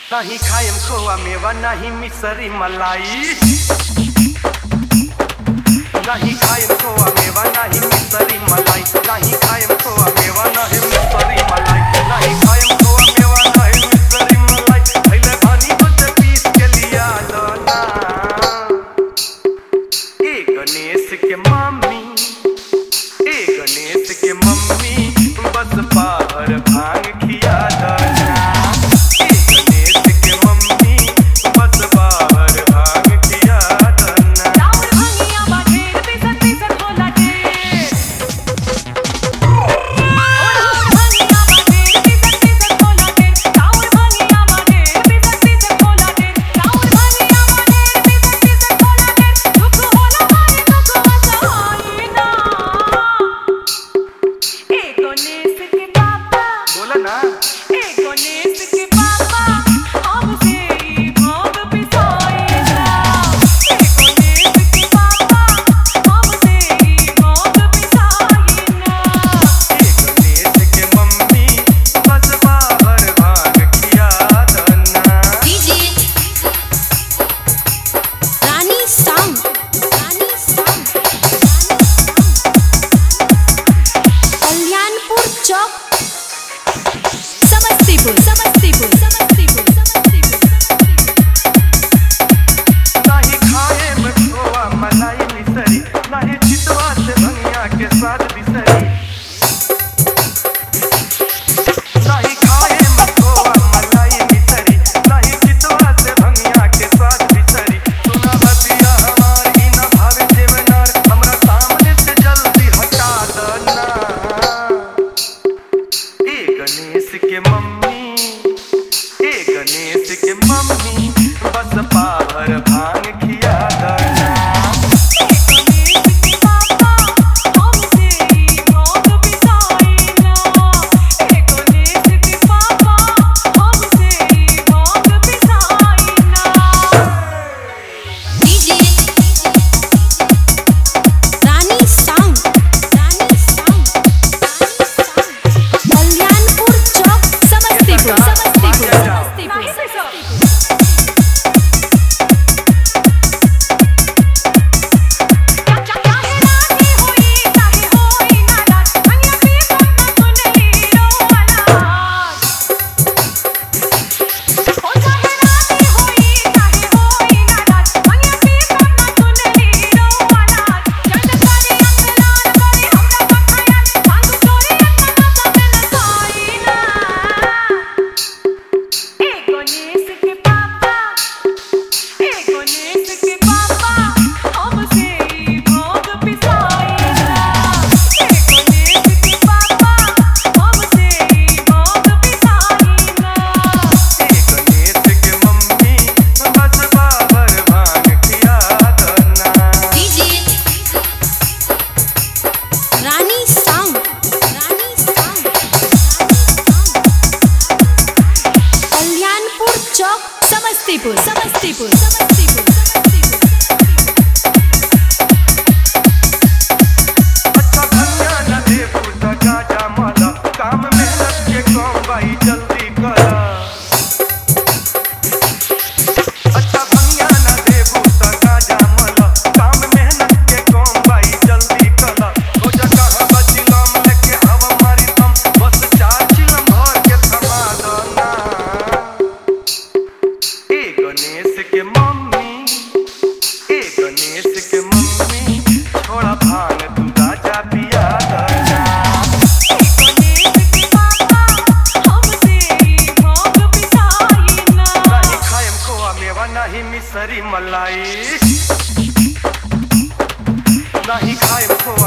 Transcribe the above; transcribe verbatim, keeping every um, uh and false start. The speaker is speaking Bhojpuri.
नहीं खाएम खोआ मेवा नहीं मिसरी मलाई, नहीं खाएम खोआ मेवा नहीं मिसरी मलाई, नहीं खाएम खोआ मेवा नहीं मिसरी मलाई, नहीं खाएम खोआ मेवा नहीं मिसरी मलाई, पहले पानी बस पीस के लिया लो ना। ए गणेश के मम्मी, ए गणेश के मम्मी बस बाहर भांग खिया दो ना। समस्तीपुर समस्तीपुर समस्तीपुर नहीं खाए में खोआ मलाई मिसरी, नहीं चितवा से भंगिया के स्वाद बिसरी, नहीं खाए में खोआ मलाई मिसरी, नहीं चितवा से भंगिया के स्वाद बिसरी। सुना बतिया हमारी न भावे देवनार, हमरा सामने से जल्दी हटा दो ना। ए गणेश के मम्मी, ए गणेश के मम्मी बस पावर भांग खिया दो ना। समस्तीपुर समस्तीपुर समस्तीपुर अच्छा भैया न दे पूजा गाजा माला, काम मेहनत के काम भाई जल्दी करा। अच्छा भैया न दे पूजा गाजा माला, काम मेहनत के काम भाई जल्दी करा। हो जा कहाँ बचिलम लेके हवा मारी हम, बस चार चिलम भर के थमा दो ना। गणेश के मम्मी, ए गणेश के मम्मी थोड़ा भांग तू गाजा पिया दो ना। गणेश के पापा हमसे भांग पिसाई ना। नहीं खाएम खोआ मेवा नहीं मिसरी मलाई, नहीं खाएम खोआ